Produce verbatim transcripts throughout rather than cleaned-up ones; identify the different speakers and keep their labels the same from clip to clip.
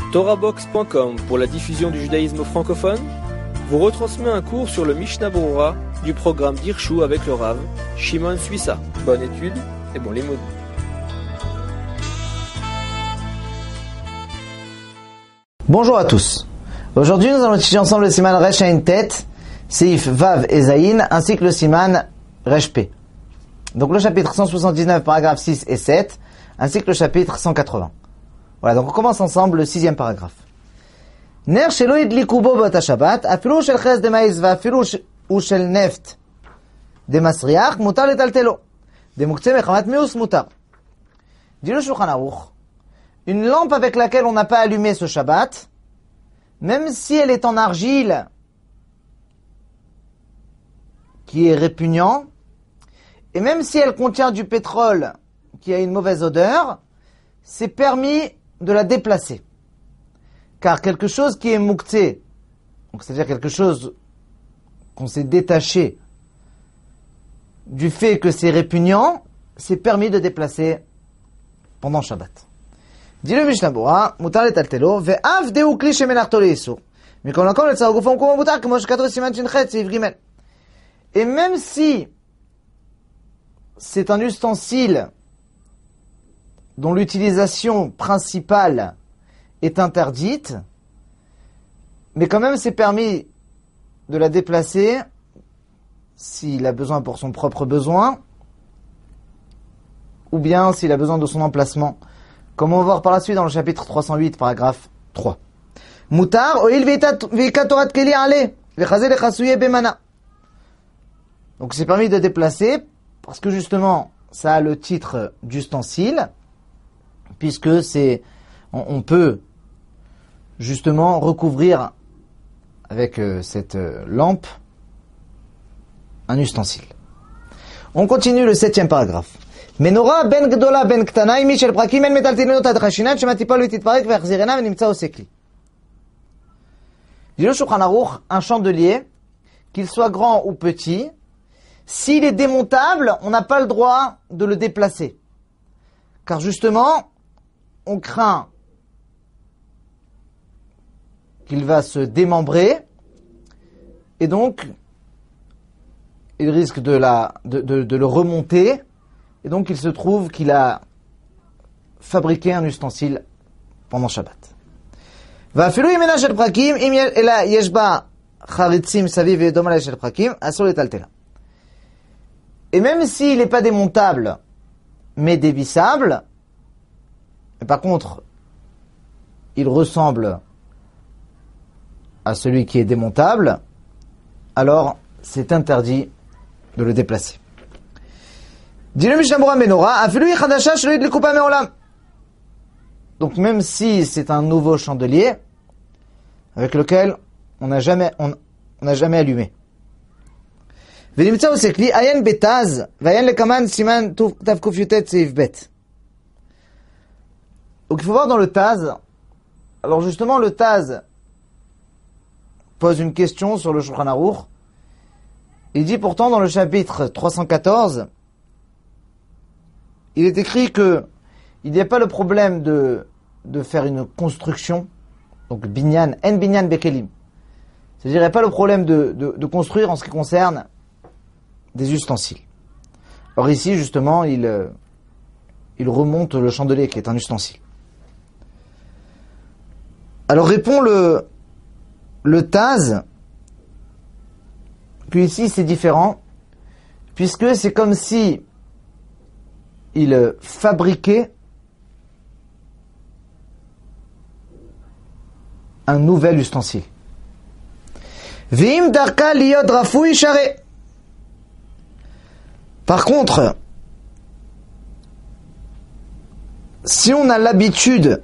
Speaker 1: Torahbox point com pour la diffusion du judaïsme francophone vous retransmet un cours sur le Mishnah Berurah du programme d'Hirshu avec le Rav Shimon Suissa. Bonne étude et bon limoud.
Speaker 2: Bonjour à tous. Aujourd'hui, nous allons étudier ensemble le siman Resh Ayin Tet, Seif Vav et Zayin, ainsi que le siman Resh P. Donc le chapitre cent soixante-dix-neuf, paragraphes six et sept, ainsi que le chapitre cent quatre-vingts. Voilà, donc on commence ensemble le sixième paragraphe. Ner shelo yidliku bo b'ot haShabbat, afilu shel ches de maïs va'afilu u shel neft de masriach, mutar letaltelo. De muktzeh mechamat mius mutar. Dit le Shulchan Aruch, une lampe avec laquelle on n'a pas allumé ce Shabbat, même si elle est en argile, qui est répugnant, et même si elle contient du pétrole qui a une mauvaise odeur, c'est permis de la déplacer. Car quelque chose qui est muktzeh, donc c'est-à-dire quelque chose qu'on s'est détaché du fait que c'est répugnant, c'est permis de déplacer pendant Shabbat. Dit le Mishnah Berurah, mutar letaltelo, ve'av deu kli shemenachto le'isur. Mikol makom letzar gufo mkumo mutar, kemo shekatov siman shin chet seif gimel. Et même si c'est un ustensile dont l'utilisation principale est interdite, mais quand même c'est permis de la déplacer s'il a besoin pour son propre besoin, ou bien s'il a besoin de son emplacement, comme on va voir par la suite dans le chapitre trois cent huit, paragraphe trois. Mutar oil veika torat keli ale vechaze lechasuye bemana. Donc c'est permis de déplacer parce que justement ça a le titre d'ustensile, puisque c'est on, on peut justement recouvrir avec euh, cette euh, lampe un ustensile. On continue le septième paragraphe. Menorah ben gdola ben ktana imi shel prakim en metaltelino ad chashinan shema tipa lo titparek ve'achzirena venimtza osekli. Dit le Shulchan Aruch, un chandelier, qu'il soit grand ou petit, s'il est démontable, on n'a pas le droit de le déplacer. Car justement, on craint qu'il va se démembrer, et donc, il risque de, la, de, de, de le remonter, et donc il se trouve qu'il a fabriqué un ustensile pendant Shabbat. ואפילו אם אינה של פרקים, אלא יש בה חריצים סביב ודומה לה של פרקים, אסור לטלטלה. Et même s'il n'est pas démontable, mais dévissable, et par contre, il ressemble à celui qui est démontable, alors c'est interdit de le déplacer. Dit le Mishnah Berurah Menorah, afilu yichadasha shelo yidliku ba me'olam. Donc même si c'est un nouveau chandelier avec lequel on n'a jamais on n'a jamais allumé. Venimtza osekli ayen betaz vayen lekaman siman tav kuf yutet seif bet. Donc il faut voir dans le Taz. Alors justement le Taz pose une question sur le Shulchan Aruch. Il dit pourtant dans le chapitre trois cent quatorze, il est écrit que il n'y a pas le problème de, de faire une construction, donc binyan, en binyan bekelim. C'est-à-dire, il n'y a pas le problème de, de, de construire en ce qui concerne des ustensiles. Or ici, justement, il, il remonte le chandelier qui est un ustensile. Alors répond le, le Taz que ici c'est différent, puisque c'est comme si il fabriquait un nouvel ustensile. Vim darka liyod rafui share. Par contre, si on a l'habitude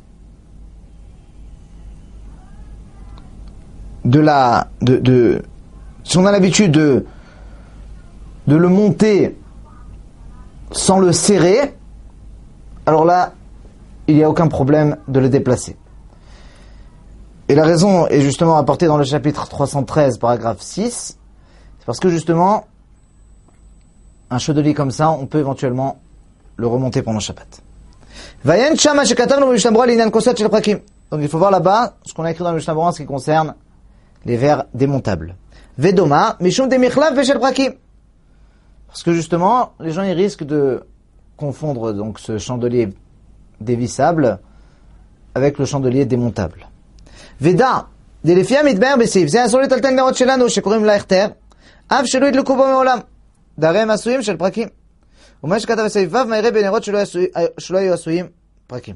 Speaker 2: de la de, de si on a l'habitude de de le monter sans le serrer, alors là, il n'y a aucun problème de le déplacer. Et la raison est justement apportée dans le chapitre trois cent treize, paragraphe six, c'est parce que justement, un chandelier comme ça, on peut éventuellement le remonter pendant Shabbat. Vayen shama shekatavnu b'Mishnah Berurah l'inyan kosot shel prakim. Donc il faut voir là-bas ce qu'on a écrit dans le Mishnah Berurah en ce qui concerne les verres démontables. Vedoma, mishum demichlav veshel prakim. Parce que justement, les gens ils risquent de confondre donc ce chandelier dévissable avec le chandelier démontable. Veda, delefia mitber besif, זה אסור לטלטל נרות שלנו שקוראים לה הכתר, אף שלא ידלקו בו מעולם. דהרי הם עשויים של פרקים. ומה שכתב בסעיפיו מהירא בנרות שלא היו עשויים פרקים.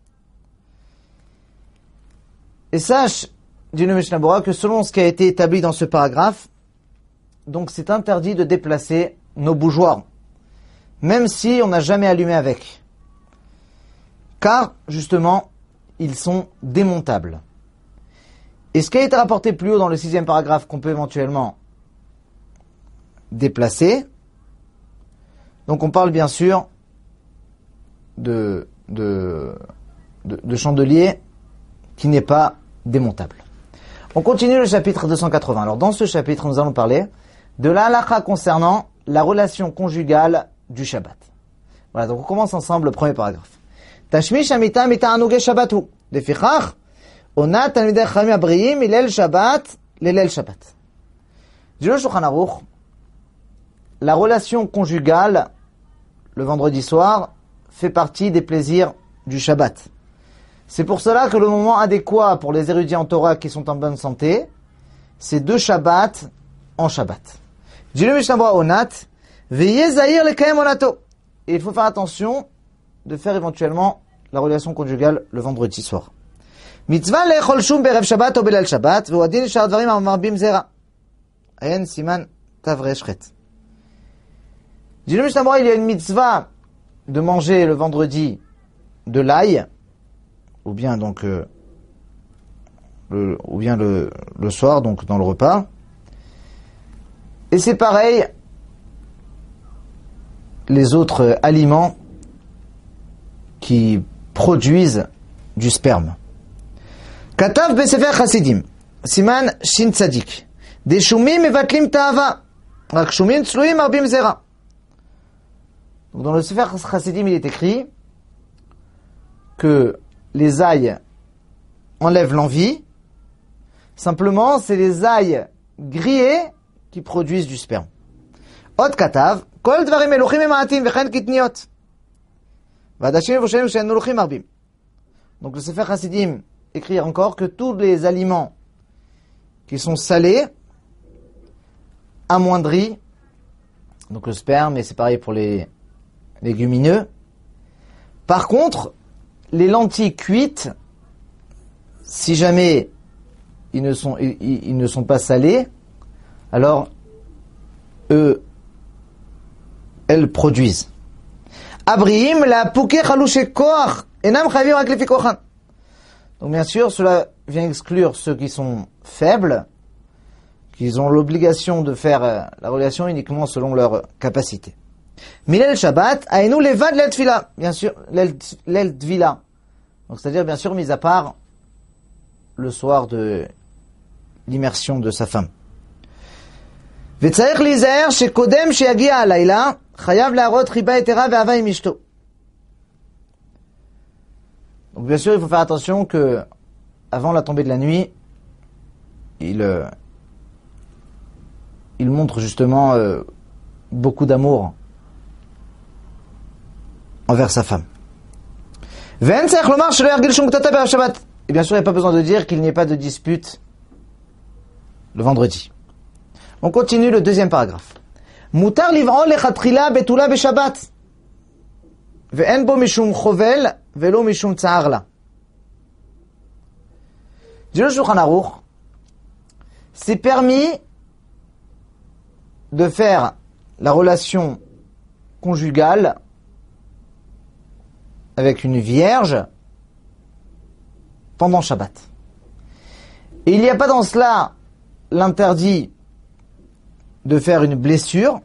Speaker 2: Et sache, dit le Mishnah Berurah, que selon ce qui a été établi dans ce paragraphe, donc c'est interdit de déplacer nos bougeoirs, même si on n'a jamais allumé avec. Car, justement, ils sont démontables. Et ce qui a été rapporté plus haut dans le sixième paragraphe qu'on peut éventuellement déplacer, donc on parle bien sûr de, de, de, de chandelier qui n'est pas démontable. On continue le chapitre deux cent quatre-vingts. Alors dans ce chapitre, nous allons parler de la halakha concernant la relation conjugale du Shabbat. Voilà, donc on commence ensemble le premier paragraphe. Tashmish amita mita anuge shabbatu. Lefichach, ona talmidei chachamim abriim ilel Shabbat lelel Shabbat. Dit le Shulchan Aruch, la relation conjugale le vendredi soir fait partie des plaisirs du Shabbat. C'est pour cela que le moment adéquat pour les érudits en Torah qui sont en bonne santé, c'est deux Shabbats en Shabbat. Dit le Mishnah Berurah onat, veillez zahir lekayem onato. Et il faut faire attention de faire éventuellement la relation conjugale le vendredi soir. Mitzvah le'echol shum berev Shabbat ou belal Shabbat, ve'u adin shar dvarim amarbim zera. Ayen siman tavre shchet. Dit le Mishnah Berurah, il y a une mitzvah de manger le vendredi de l'ail, ou bien donc euh, le, ou bien le, le soir, donc dans le repas. Et c'est pareil les autres euh, aliments qui produisent du sperme. Katav besefer chasidim, siman shin tzadik, des shumim mevatlim ta'ava, rak shumim tzluim arbim zera. Donc dans le sefer chasidim, il est écrit que les ailles enlèvent l'envie. Simplement, c'est les ailles grillées qui produisent du sperme. Ot katav, kol dvarim meluchim emaatim vechen kitniot. Vadashim voshenim she'en meluchim arbim. Donc le Sefer Hasidim écrit encore que tous les aliments qui sont salés, amoindris, donc le sperme, et c'est pareil pour les légumineux. Par contre, les lentilles cuites, si jamais ils ne sont, ils, ils ne sont pas salés, alors eux, elles produisent. Abriim la pouke chalouche koach enam chavim rak lefi kochan. Donc bien sûr, cela vient exclure ceux qui sont faibles, qui ont l'obligation de faire la relation uniquement selon leur capacité. Milel Shabbat, aïnou levad l'el tfila. Bien sûr, l'el tvila. Donc, c'est-à-dire, bien sûr, mis à part le soir de l'immersion de sa femme. V'tzaich lizaher shekodem sheyagia alayla, chayav leharot riba etera ve'ava im ishto. Donc, bien sûr, il faut faire attention que, avant la tombée de la nuit, il, euh, il montre justement euh, beaucoup d'amour envers sa femme. Et bien sûr, il n'y a pas besoin de dire qu'il n'y ait pas de dispute le vendredi. On continue le deuxième paragraphe. Mutar liv'on lechatchila betula beshabbat. Ve'en bo mishum chovel ve'lo mishum tsa'ar la. Dit le Shulchan Aruch, c'est permis de faire la relation conjugale avec une vierge pendant Shabbat. Et il n'y a pas dans cela l'interdit de faire une blessure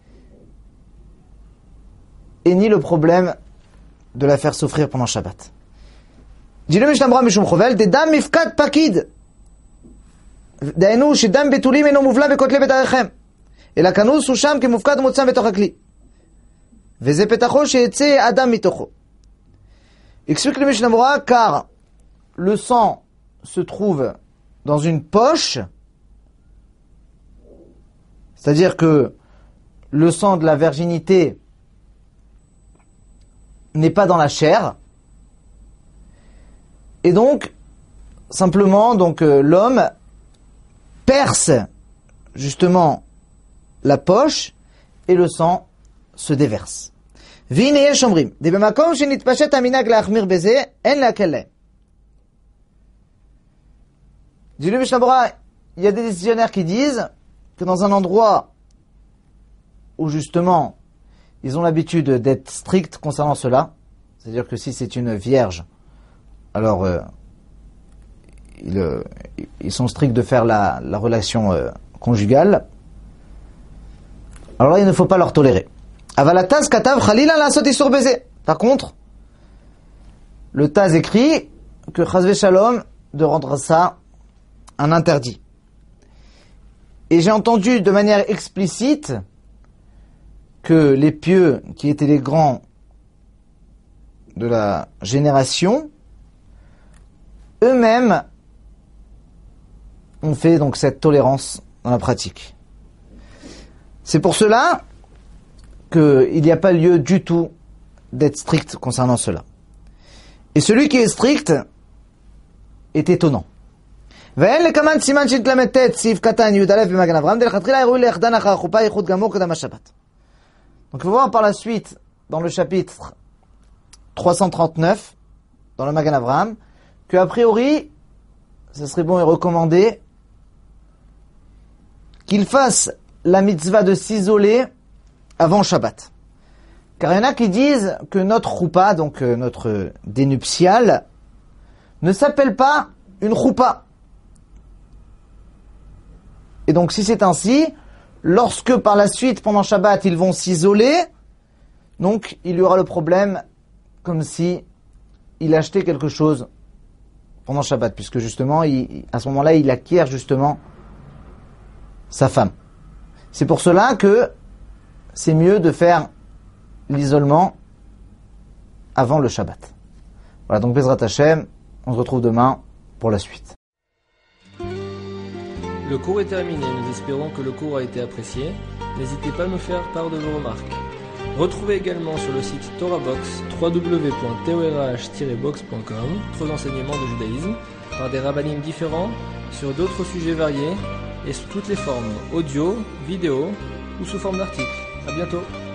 Speaker 2: et ni le problème de la faire souffrir pendant Shabbat. Dit le Mishnah Berurah mishum chovel, des dam mifkat pakid. דהיינו שדם בתולים אינו מובלע בכותלי בית הרחם, אלא כנוס הוא שם כמופקד ומוצא בתוך הכלי. וזה פתחו שיצא אדם מתוכו. Explique le Mishnah Berurah, car le sang se trouve dans une poche, c'est-à-dire que le sang de la virginité n'est pas dans la chair, et donc simplement donc euh, l'homme perce justement la poche et le sang se déverse. Vine yesh omrim, de b'makom shenitpashet haminag la'achmir beze, en la'akel lahem. Dit le Mishnah Berurah, il y a des décisionnaires qui disent que dans un endroit où justement ils ont l'habitude d'être stricts concernant cela, c'est-à-dire que si c'est une vierge, alors euh, ils, euh, ils sont stricts de faire la, la relation euh, conjugale, alors là il ne faut pas leur tolérer. Avalataz katav chalila la soti sur baiser. Par contre, le Taz écrit que chazve shalom de rendre ça un interdit. Et j'ai entendu de manière explicite que les pieux qui étaient les grands de la génération, eux-mêmes ont fait donc cette tolérance dans la pratique. C'est pour cela qu'il n'y a pas lieu du tout d'être strict concernant cela. Et celui qui est strict est étonnant. Donc il faut voir par la suite, dans le chapitre trois cent trente-neuf, dans le Magan Avraham, que a priori, ce serait bon et recommandé qu'il fasse la mitzvah de s'isoler avant Shabbat. Car il y en a qui disent que notre choupa, donc euh, notre dénuptial, ne s'appelle pas une choupa. Et donc si c'est ainsi, lorsque par la suite, pendant Shabbat, ils vont s'isoler, donc il y aura le problème comme si il achetait quelque chose pendant Shabbat, puisque justement, il, à ce moment-là, il acquiert justement sa femme. C'est pour cela que c'est mieux de faire l'isolement avant le Shabbat. Voilà, donc Bezrat Hashem, on se retrouve demain pour la suite.
Speaker 1: Le cours est terminé, nous espérons que le cours a été apprécié. N'hésitez pas à nous faire part de vos remarques. Retrouvez également sur le site TorahBox w w w point torah tiret box point com d'autres enseignements de judaïsme par des rabbinim différents sur d'autres sujets variés et sous toutes les formes, audio, vidéo ou sous forme d'articles. À bientôt.